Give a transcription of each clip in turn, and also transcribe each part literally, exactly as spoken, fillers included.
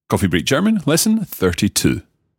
Coffee Break German, lesson thirty-two.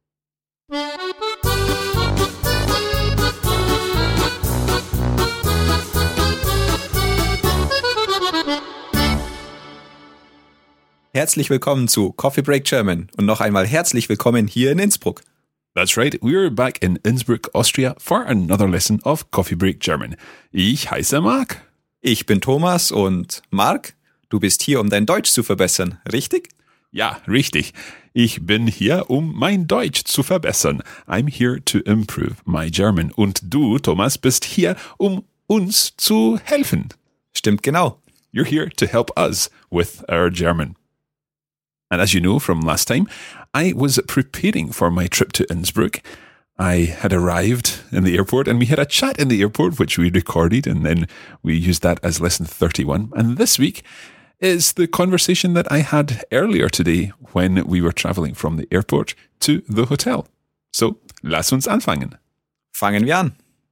Herzlich willkommen zu Coffee Break German und noch einmal herzlich willkommen hier in Innsbruck. That's right, we're back in Innsbruck, Austria for another lesson of Coffee Break German. Ich heiße Marc. Ich bin Thomas und Marc, du bist hier, um dein Deutsch zu verbessern, richtig? Ja, richtig. Ich bin hier, um mein Deutsch zu verbessern. I'm here to improve my German. Und du, Thomas, bist hier, um uns zu helfen. Stimmt genau. You're here to help us with our German. And as you know from last time, I was preparing for my trip to Innsbruck. I had arrived in the airport and we had a chat in the airport, which we recorded, and then we used that as lesson thirty-one. And this week is the conversation that I had earlier today when we were traveling from the airport to the hotel. So, lass uns anfangen. Fangen wir an.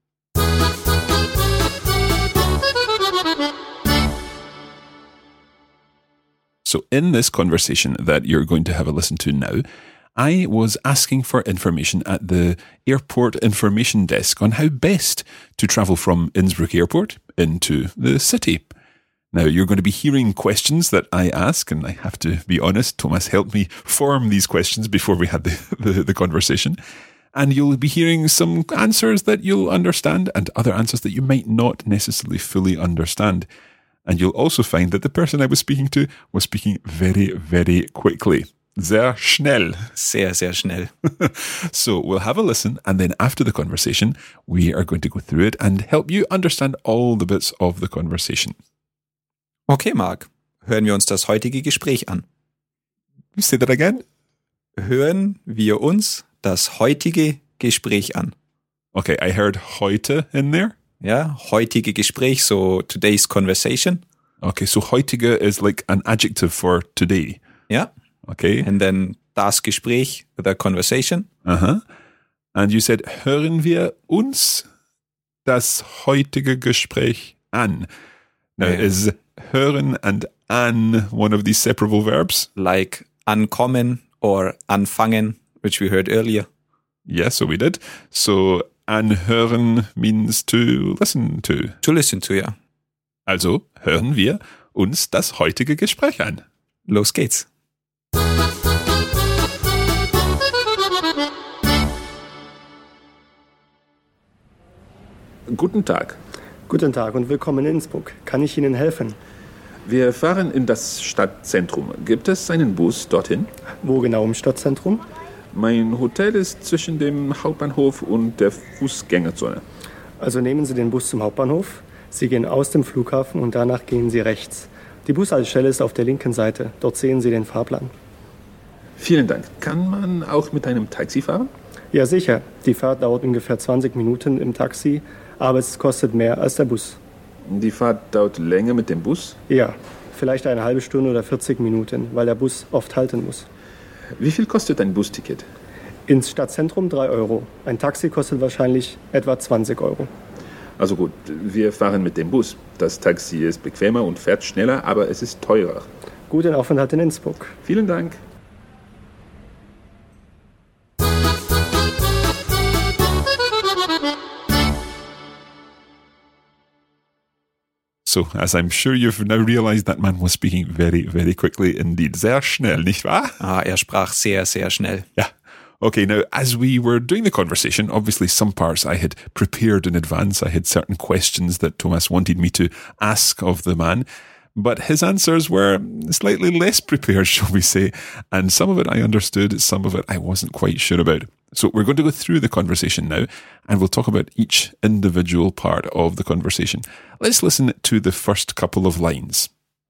So in this conversation that you're going to have a listen to now, I was asking for information at the airport information desk on how best to travel from Innsbruck Airport into the city. Now, you're going to be hearing questions that I ask, and I have to be honest, Thomas helped me form these questions before we had the, the, the conversation. And you'll be hearing some answers that you'll understand and other answers that you might not necessarily fully understand. And you'll also find that the person I was speaking to was speaking very, very quickly. Sehr schnell. Sehr, sehr schnell. So we'll have a listen, and then after the conversation, we are going to go through it and help you understand all the bits of the conversation. Okay, Marc, hören wir uns das heutige Gespräch an. Say that again. Hören wir uns das heutige Gespräch an. Okay, I heard heute in there. Ja, heutige Gespräch, so today's conversation. Okay, so heutige is like an adjective for today. Yeah. Okay. And then das Gespräch, the conversation. Uh-huh. And you said, hören wir uns das heutige Gespräch an. Now, Yeah. is hören and an one of these separable verbs? Like ankommen or anfangen, which we heard earlier. Yes, so we did. So anhören means to listen to. To listen to, ja. Also hören wir uns das heutige Gespräch an. Los geht's. Guten Tag. Guten Tag und willkommen in Innsbruck. Kann ich Ihnen helfen? Wir fahren in das Stadtzentrum. Gibt es einen Bus dorthin? Wo genau im Stadtzentrum? Mein Hotel ist zwischen dem Hauptbahnhof und der Fußgängerzone. Also nehmen Sie den Bus zum Hauptbahnhof. Sie gehen aus dem Flughafen und danach gehen Sie rechts. Die Bushaltestelle ist auf der linken Seite. Dort sehen Sie den Fahrplan. Vielen Dank. Kann man auch mit einem Taxi fahren? Ja, sicher. Die Fahrt dauert ungefähr zwanzig Minuten im Taxi, aber es kostet mehr als der Bus. Die Fahrt dauert länger mit dem Bus? Ja, vielleicht eine halbe Stunde oder vierzig Minuten, weil der Bus oft halten muss. Wie viel kostet ein Busticket? Ins Stadtzentrum drei Euro. Ein Taxi kostet wahrscheinlich etwa zwanzig Euro. Also gut, wir fahren mit dem Bus. Das Taxi ist bequemer und fährt schneller, aber es ist teurer. Guten Aufenthalt in Innsbruck. Vielen Dank. So, as I'm sure you've now realized, that man was speaking very, very quickly indeed. Sehr schnell, nicht wahr? Ah, er sprach sehr, sehr schnell. Yeah. Okay, now, as we were doing the conversation, obviously some parts I had prepared in advance. I had certain questions that Thomas wanted me to ask of the man, but his answers were slightly less prepared, shall we say, and some of it I understood, some of it I wasn't quite sure about. So we're going to go through the conversation now, and we'll talk about each individual part of the conversation. Let's listen to the first couple of lines.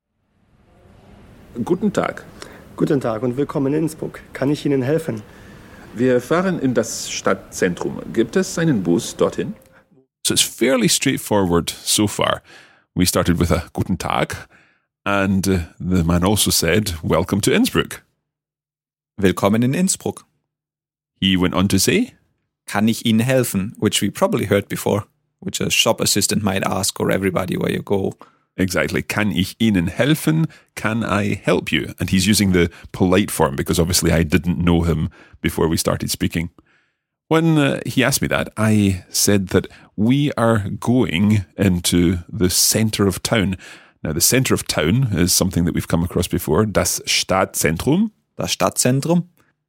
Guten Tag. Guten Tag und willkommen in Innsbruck. Kann ich Ihnen helfen? Wir fahren in das Stadtzentrum. Gibt es einen Bus dorthin? So it's fairly straightforward so far. We started with a Guten Tag, and uh, the man also said, welcome to Innsbruck. Willkommen in Innsbruck. He went on to say, Kann ich Ihnen helfen? Which we probably heard before, which a shop assistant might ask, or everybody where you go Exactly. Kann ich Ihnen helfen? Can I help you? And he's using the polite form because obviously I didn't know him before we started speaking. When uh, he asked me that, I said that we are going into the centre of town. Now, the centre of town is something that we've come across before, das Stadtzentrum. Das Stadtzentrum.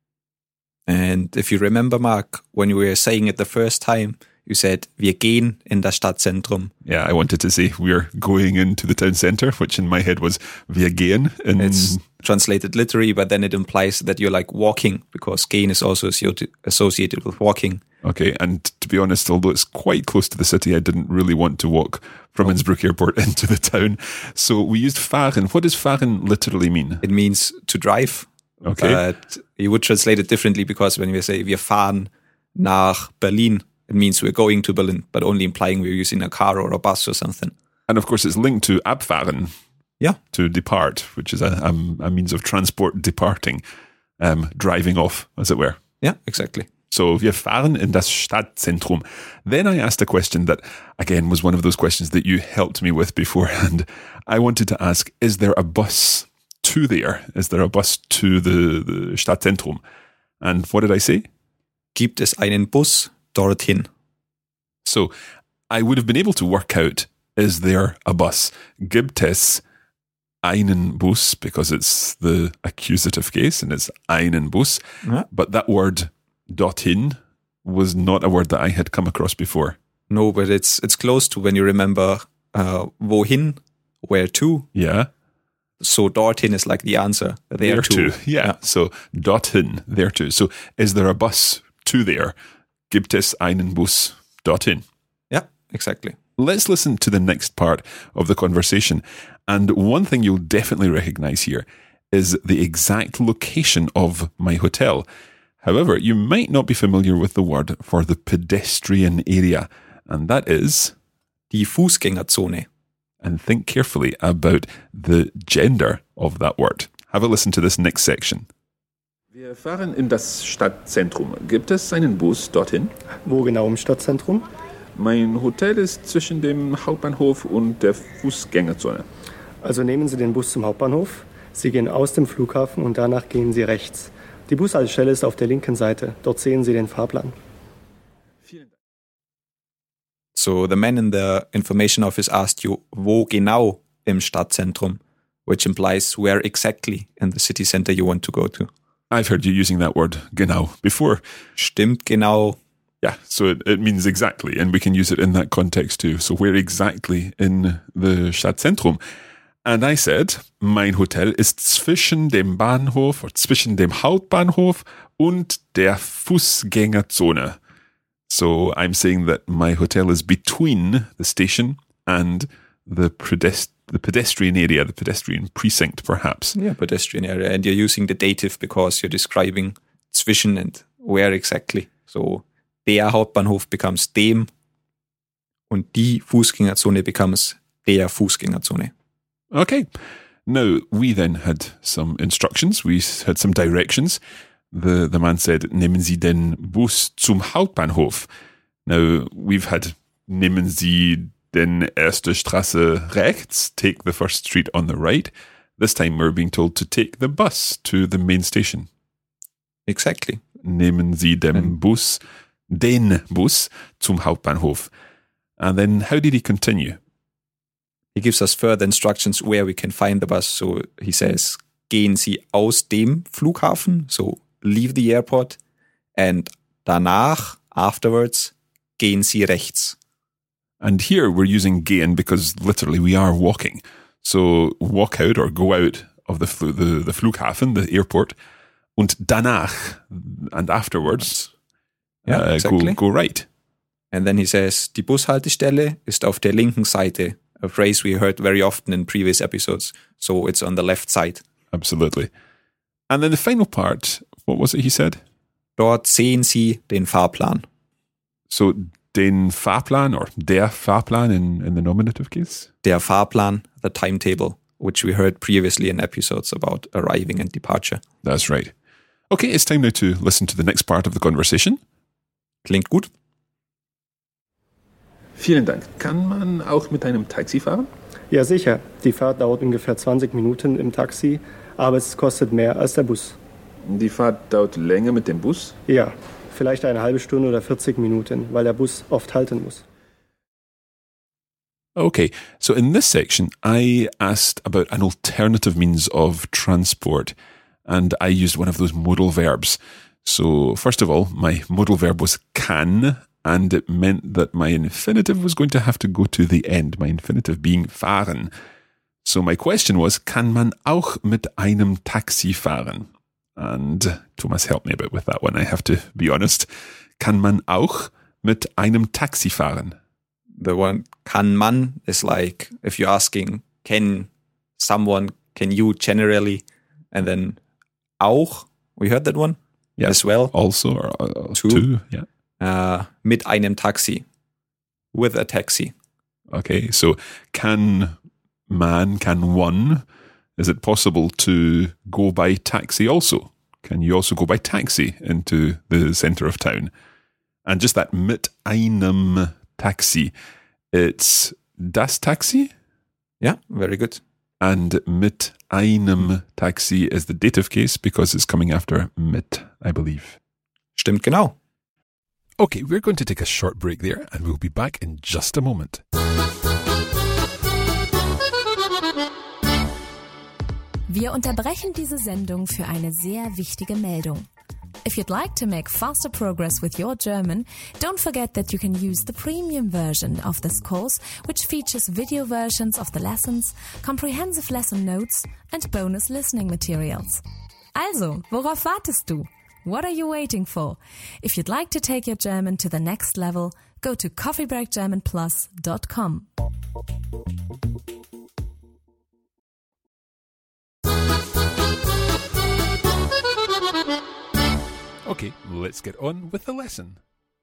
And if you remember, Mark, when you were saying it the first time, you said, wir gehen in das Stadtzentrum. Yeah, I wanted to say we're going into the town centre, which in my head was wir gehen. In It's translated literally, but then it implies that you're like walking, because gehen is also associated with walking. Okay, and to be honest, although it's quite close to the city, I didn't really want to walk from oh. Innsbruck Airport into the town. So we used fahren. What does fahren literally mean? It means to drive. Okay. But you would translate it differently, because when we say wir fahren nach Berlin, it means we're going to Berlin, but only implying we're using a car or a bus or something. And of course, it's linked to abfahren. Yeah. To depart, which is a, a, a means of transport departing, um, driving off, as it were. Yeah, exactly. So wir fahren in das Stadtzentrum. Then I asked a question that, again, was one of those questions that you helped me with beforehand. I wanted to ask, is there a bus to there? Is there a bus to the, the Stadtzentrum? And what did I say? Gibt es einen Bus dorthin? So I would have been able to work out, is there a bus? Gibt es einen Bus, because it's the accusative case and it's einen Bus. Yeah. But that word dorthin was not a word that I had come across before. No, but it's it's close to when you remember uh, wohin, where to. Yeah. So dorthin is like the answer. There, there to. to. Yeah. yeah. So dorthin, there to. So is there a bus to there? Gibt es einen Bus dorthin? Yeah, exactly. Let's listen to the next part of the conversation. And one thing you'll definitely recognize here is the exact location of my hotel. However, you might not be familiar with the word for the pedestrian area, and that is die Fußgängerzone. And think carefully about the gender of that word. Have a listen to this next section. Wir fahren in das Stadtzentrum. Gibt es einen Bus dorthin? Wo genau im Stadtzentrum? Mein Hotel ist zwischen dem Hauptbahnhof und der Fußgängerzone. Also nehmen Sie den Bus zum Hauptbahnhof. Sie gehen aus dem Flughafen und danach gehen Sie rechts. Die Bushaltestelle ist auf der linken Seite. Dort sehen Sie den Fahrplan. Vielen Dank. So the man in the information office asked you, wo genau im Stadtzentrum, which implies where exactly in the city center you want to go to. I've heard you using that word, genau, before. Stimmt genau. Yeah, so it, it means exactly, and we can use it in that context too. So where exactly in the Stadtzentrum? And I said, mein Hotel ist zwischen dem Bahnhof, oder zwischen dem Hauptbahnhof und der Fußgängerzone. So I'm saying that my hotel is between the station and the pedest- the pedestrian area, the pedestrian precinct, perhaps. Yeah, pedestrian area. And you're using the dative because you're describing zwischen and where exactly. So der Hauptbahnhof becomes dem und die Fußgängerzone becomes der Fußgängerzone. Okay. Now, we then had some instructions. We had some directions. The, the man said, nehmen Sie den Bus zum Hauptbahnhof. Now, we've had, nehmen Sie den erste Straße rechts, take the first street on the right. This time we're being told to take the bus to the main station. Exactly. Nehmen Sie den And Bus, den Bus zum Hauptbahnhof. And then how did he continue? he gives us further instructions where we can find the bus. So he says, gehen Sie aus dem Flughafen, so leave the airport, and danach, afterwards, gehen Sie rechts. And here we're using gehen because literally we are walking. So walk out or go out of the fl- the, the Flughafen, the airport, und danach, and afterwards, yeah, uh, exactly. go, go right. And then he says, die Bushaltestelle ist auf der linken Seite, a phrase we heard very often in previous episodes. So it's on the left side. Absolutely. And then the final part, what was it he said? Dort sehen Sie den Fahrplan. So den Fahrplan or der Fahrplan in, in the nominative case? Der Fahrplan, the timetable, which we heard previously in episodes about arriving and departure. That's right. Okay, it's time now to listen to the next part of the conversation. Klingt gut. Vielen Dank. Kann man auch mit einem Taxi fahren? Ja, sicher. Die Fahrt dauert ungefähr zwanzig Minuten im Taxi, aber es kostet mehr als der Bus. Die Fahrt dauert länger mit dem Bus? Ja, vielleicht eine halbe Stunde oder vierzig Minuten, weil der Bus oft halten muss. Okay, so in this section, I asked about an alternative means of transport, and I used one of those modal verbs. So, first of all, my modal verb was kann, and it meant that my infinitive was going to have to go to the end, my infinitive being fahren. So my question was, kann man auch mit einem Taxi fahren? And Thomas helped me a bit with that one, I have to be honest. Kann man auch mit einem Taxi fahren? The one kann man is like if you're asking, can someone, can you generally, and then auch, we heard that one yeah, as well. Also, or uh, Two. two, yeah. Uh, mit einem Taxi, with a taxi. Okay, so can man, can one, is it possible to go by taxi also? Can you also go by taxi into the centre of town? And just that mit einem Taxi, it's das Taxi? Yeah, very good. And mit einem Taxi is the dative case because it's coming after mit, I believe. Stimmt genau. Okay, we're going to take a short break there and we'll be back in just a moment. Wir unterbrechen diese Sendung für eine sehr wichtige Meldung. If you'd like to make faster progress with your German, don't forget that you can use the premium version of this course, which features video versions of the lessons, comprehensive lesson notes and bonus listening materials. Also, worauf wartest du? What are you waiting for? If you'd like to take your German to the next level, go to coffee break german plus dot com. Okay, let's get on with the lesson.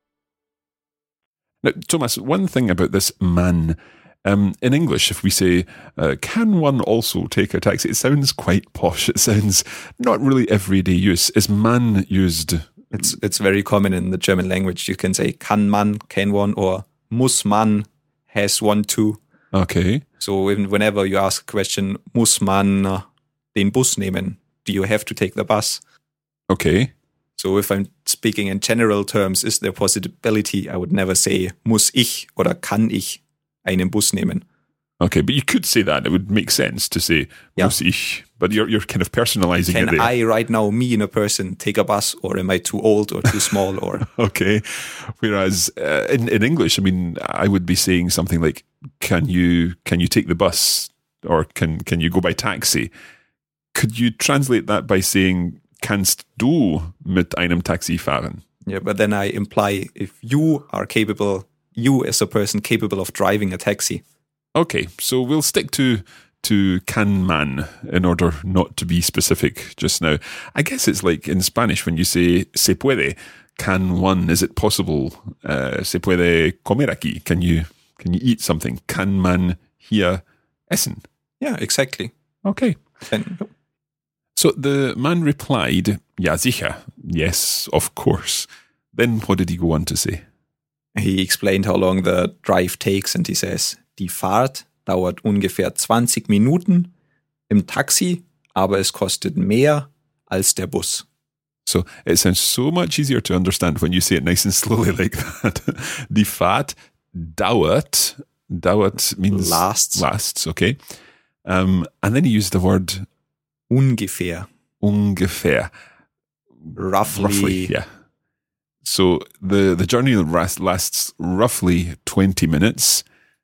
Now, Thomas, one thing about this man, um, in English, if we say, uh, can one also take a taxi? It sounds quite posh. It sounds not really everyday use. Is man used? It's it's very common in the German language. You can say kann man, can one, or muss man, has one to. Okay. So even whenever you ask a question, muss man uh, den Bus nehmen? Do you have to take the bus? Okay. So if I'm speaking in general terms, is there a possibility? I would never say muss ich oder kann ich einen Bus nehmen. Okay, but you could say that. It would make sense to say yeah. muss ich, but you're you're kind of personalizing Can it there. Can I right now, me in a person, take a bus, or am I too old or too small? Or okay, whereas uh, in in English, I mean, I would be saying something like, "Can you can you take the bus?" or "Can can you go by taxi?" Could you translate that by saying, kannst du mit einem Taxi fahren? Yeah, but then I imply if you are capable, you as a person capable of driving a taxi. Okay, so we'll stick to to can man in order not to be specific just now. I guess it's like in Spanish when you say se puede, can one, is it possible? Uh, se puede comer aquí? Can you can you eat something? Kann man hier essen? Yeah, exactly. Okay. Then, So the man replied, ja sicher, yes, of course. Then what did he go on to say? He explained how long the drive takes and he says, die Fahrt dauert ungefähr zwanzig Minuten im Taxi, aber es kostet mehr als der Bus. So it sounds so much easier to understand when you say it nice and slowly like that. Die Fahrt dauert, dauert means lasts. Lasts, okay. Um, and then he used the word ungefähr. Ungefähr. Roughly. Roughly, yeah. So the, the journey lasts roughly twenty minutes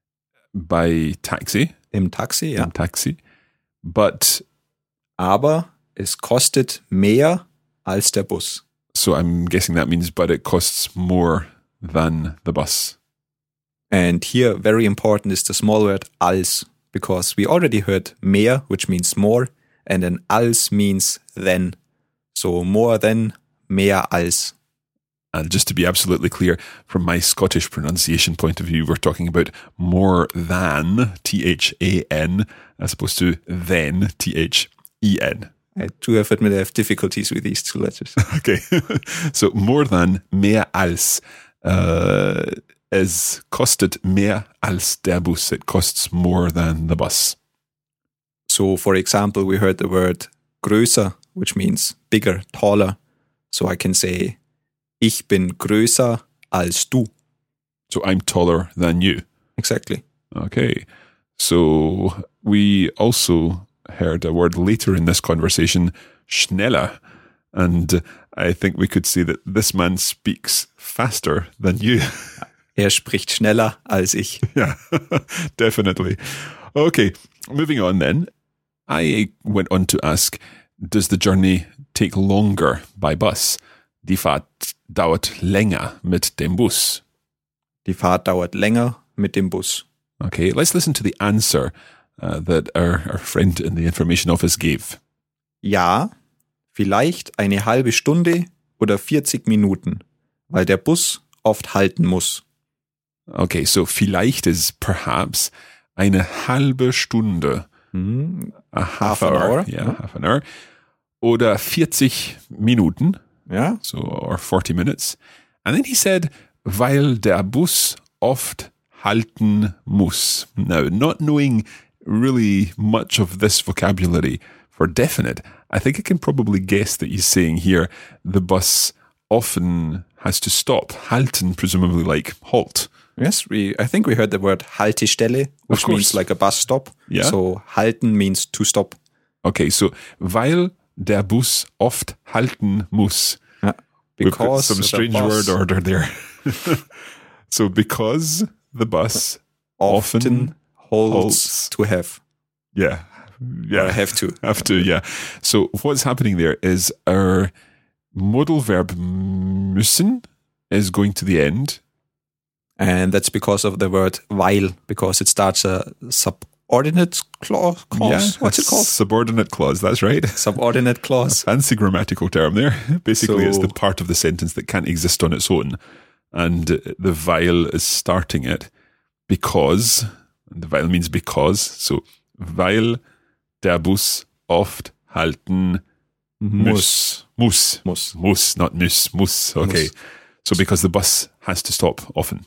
by taxi. Im Taxi, ja. Im Taxi. But aber es kostet mehr als der Bus. So I'm guessing that means but it costs more than the bus. And here very important is the small word als, because we already heard mehr, which means more, and then als means then. So more than, mehr als. And just to be absolutely clear, from my Scottish pronunciation point of view, we're talking about more than, T H A N, as opposed to then, T H E N. I do have admit I have difficulties with these two letters. Okay. So more than, mehr als. Uh, Es kostet mehr als der Bus. It costs more than the bus. So, for example, we heard the word größer, which means bigger, taller. So I can say, ich bin größer als du. So I'm taller than you. Exactly. Okay. So we also heard a word later in this conversation, schneller. And I think we could say that this man speaks faster than you. Er spricht schneller als ich. Yeah, definitely. Okay, moving on then. I went on to ask, does the journey take longer by bus? Die Fahrt dauert länger mit dem Bus. Die Fahrt dauert länger mit dem Bus. Okay, let's listen to the answer uh, that our, our friend in the information office gave. Ja, vielleicht eine halbe Stunde oder vierzig Minuten, weil der Bus oft halten muss. Okay, so vielleicht is perhaps eine halbe Stunde. Hmm. A half, Half an hour. hour. Yeah, half an hour. Oder vierzig Minuten. Ja? So, or forty minutes. And then he said, weil der Bus oft halten muss. Now, not knowing really much of this vocabulary for definite, I think I can probably guess that he's saying here the bus often has to stop. Halten, presumably like halt. Yes, we. I think we heard the word Haltestelle, which course. means like a bus stop. Yeah. So halten means to stop. Okay, so weil der Bus oft halten muss. Ja. We've got Because some the strange bus word order there. So because the bus often, often holds, holds. to have. yeah, yeah, Or have to. have to, yeah. So what's happening there is our modal verb müssen is going to the end. And that's because of the word weil, because it starts a subordinate clause. clause. What's a it called? Subordinate clause, that's right. Subordinate clause. Fancy grammatical term there. Basically, it's So- the part of the sentence that can't exist on its own. And the weil is starting it because, and the weil means because, so weil der Bus oft halten muss. Muss. Muss. Muss, not muss. Muss. Okay. Muss. So because the bus has to stop often.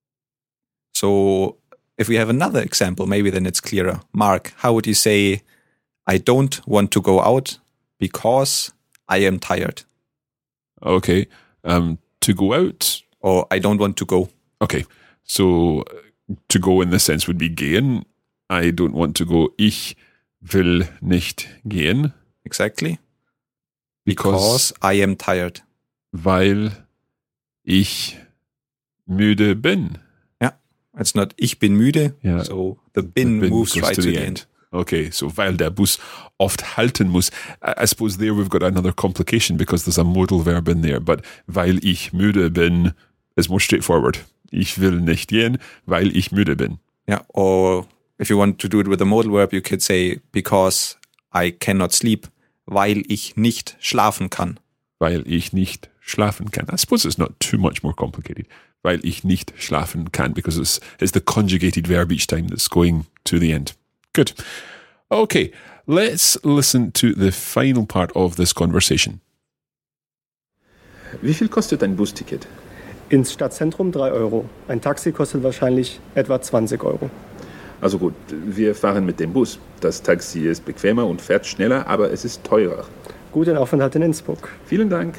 So if we have another example, maybe then it's clearer. Mark, how would you say, I don't want to go out because I am tired? Okay. Um, to go out. Or I don't want to go. Okay. So uh, to go in this sense would be gehen. I don't want to go. Ich will nicht gehen. Exactly. Because, Because I am tired. weil ich müde bin. Yeah. It's not ich bin müde. Yeah. So the bin, The bin moves goes right to the end. Okay, so weil der Bus oft halten muss. I, I suppose there we've got another complication because there's a modal verb in there. But weil ich müde bin is more straightforward. Ich will nicht gehen, weil ich müde bin. Yeah. Or if you want to do it with a modal verb, you could say because I cannot sleep, weil ich nicht schlafen kann. Weil ich nicht schlafen kann. I suppose it's not too much more complicated. Weil ich nicht schlafen kann, because it's, it's the conjugated verb each time that's going to the end. Good. Okay, let's listen to the final part of this conversation. Wie viel kostet ein Busticket? Ins Stadtzentrum drei Euro. Ein Taxi kostet wahrscheinlich etwa zwanzig Euro. Also gut, wir fahren mit dem Bus. Das Taxi ist bequemer und fährt schneller, aber es ist teurer. Guten Aufenthalt in Innsbruck. Vielen Dank.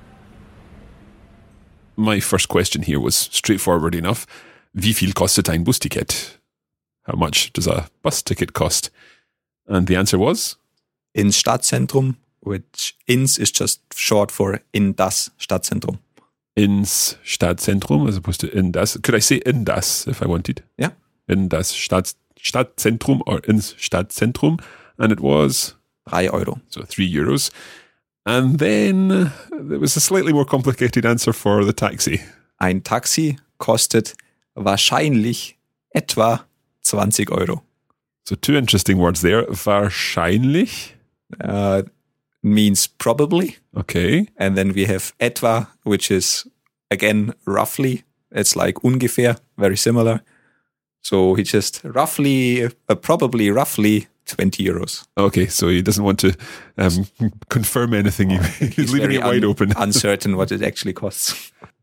My first question here was straightforward enough. Wie viel kostet ein Busticket? How much does a bus ticket cost? And the answer was? Ins Stadtzentrum, which ins is just short for in das Stadtzentrum. Ins Stadtzentrum, as opposed to in das. Could I say in das if I wanted? Yeah. In das Stadt, Stadtzentrum or ins Stadtzentrum. And it was? Drei Euro. So three euros. And then there was a slightly more complicated answer for the taxi. Ein Taxi kostet wahrscheinlich etwa zwanzig Euro. So two interesting words there. Wahrscheinlich. Uh, means probably. Okay. And then we have etwa, which is again roughly. It's like ungefähr, very similar. So he just roughly, uh, probably roughly twenty euros. Okay, so he doesn't want to um, confirm anything. He, he's, He's leaving very it wide un- open. uncertain what it actually costs.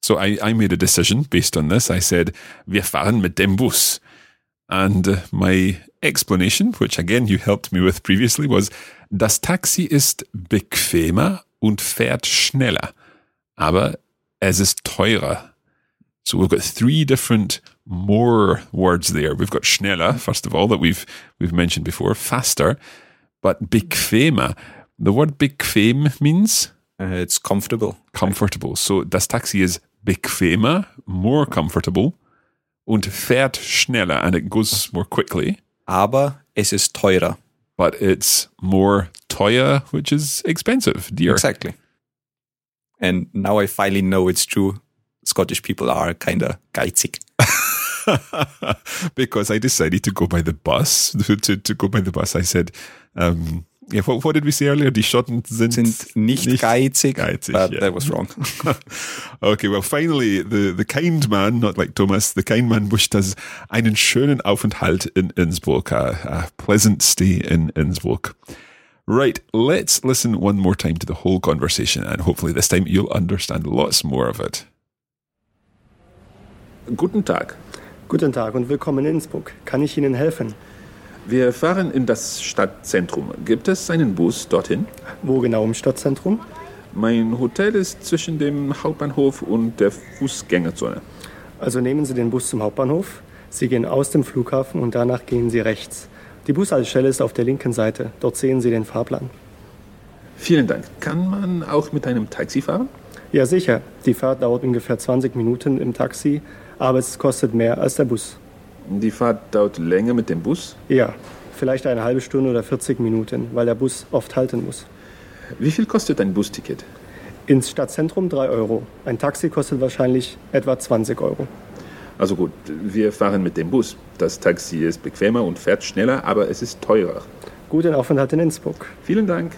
So I, I made a decision based on this. I said, wir fahren mit dem Bus. And uh, my explanation, which again you helped me with previously, was, das Taxi ist bequemer und fährt schneller. Aber es ist teurer. So we've got three different more words there. We've got schneller, first of all, that we've we've mentioned before, faster, but bequemer. The word bequem means? Uh, it's comfortable. Comfortable. So das Taxi is bequemer, more comfortable, und fährt schneller, and it goes more quickly. Aber es ist teurer. But it's more teuer, which is expensive, dear. Exactly. And now I finally know it's true. Scottish people are kind of geizig. Because I decided to go by the bus. To, to, to go by the bus, I said, um, yeah, what, what did we say earlier? Die Schotten sind, sind nicht, nicht geizig, geizig, but yeah. that was wrong. Okay, well, finally, the, the kind man, not like Thomas, the kind man wished us einen schönen Aufenthalt in Innsbruck, a, a pleasant stay in Innsbruck. Right, let's listen one more time to the whole conversation, and hopefully this time you'll understand lots more of it. Guten Tag. Guten Tag und willkommen in Innsbruck. Kann ich Ihnen helfen? Wir fahren in das Stadtzentrum. Gibt es einen Bus dorthin? Wo genau im Stadtzentrum? Mein Hotel ist zwischen dem Hauptbahnhof und der Fußgängerzone. Also nehmen Sie den Bus zum Hauptbahnhof. Sie gehen aus dem Flughafen und danach gehen Sie rechts. Die Bushaltestelle ist auf der linken Seite. Dort sehen Sie den Fahrplan. Vielen Dank. Kann man auch mit einem Taxi fahren? Ja, sicher. Die Fahrt dauert ungefähr zwanzig Minuten im Taxi, aber es kostet mehr als der Bus. Die Fahrt dauert länger mit dem Bus? Ja, vielleicht eine halbe Stunde oder vierzig Minuten, weil der Bus oft halten muss. Wie viel kostet ein Busticket? Ins Stadtzentrum drei Euro. Ein Taxi kostet wahrscheinlich etwa zwanzig Euro. Also gut, wir fahren mit dem Bus. Das Taxi ist bequemer und fährt schneller, aber es ist teurer. Guten Aufenthalt in Innsbruck. Vielen Dank.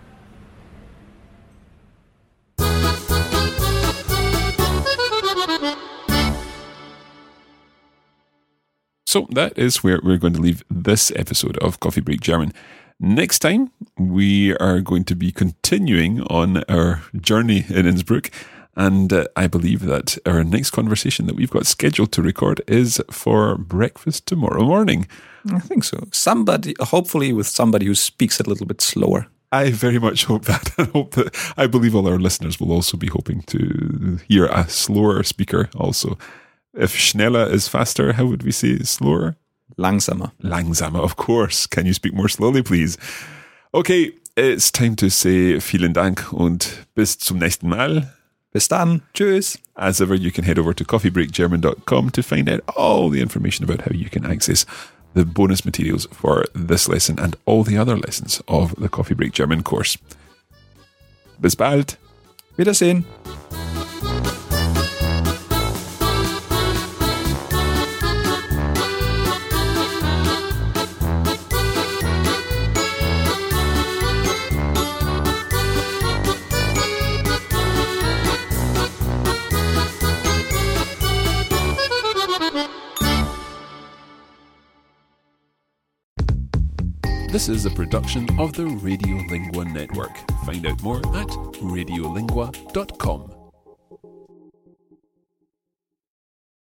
So that is where we're going to leave this episode of Coffee Break German. Next time, we are going to be continuing on our journey in Innsbruck. And uh, I believe that our next conversation that we've got scheduled to record is for breakfast tomorrow morning. I think so. Somebody, hopefully with somebody who speaks a little bit slower. I very much hope that. I hope that. I believe all our listeners will also be hoping to hear a slower speaker also. If schneller is faster, how would we say slower? Langsamer. Langsamer, of course. Can you speak more slowly, please? Okay, it's time to say vielen Dank und bis zum nächsten Mal. Bis dann. Tschüss. As ever, you can head over to coffee break german dot com to find out all the information about how you can access the bonus materials for this lesson and all the other lessons of the Coffee Break German course. Bis bald. Wiedersehen. This is a production of the Radiolingua Network. Find out more at radiolingua dot com.